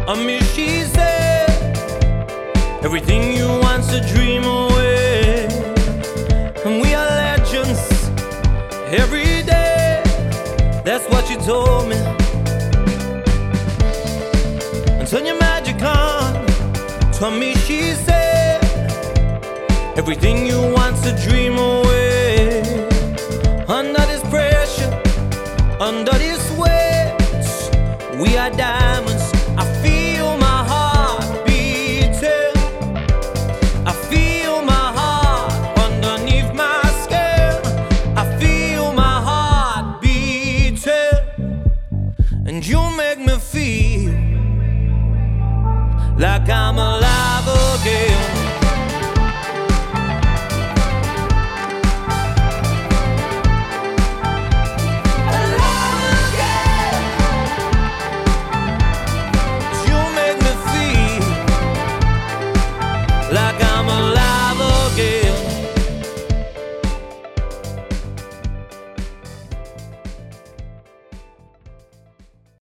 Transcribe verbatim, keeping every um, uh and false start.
I mean, she said everything you want's a dream away, and we are legends every day. That's what she told me. And turn your magic on. To me, she said everything you want's a dream away. Under this pressure, under this weight, we are diamonds. I feel my heart beating. I feel my heart underneath my skin. I feel my heart beating. And you make me feel like I'm alive again.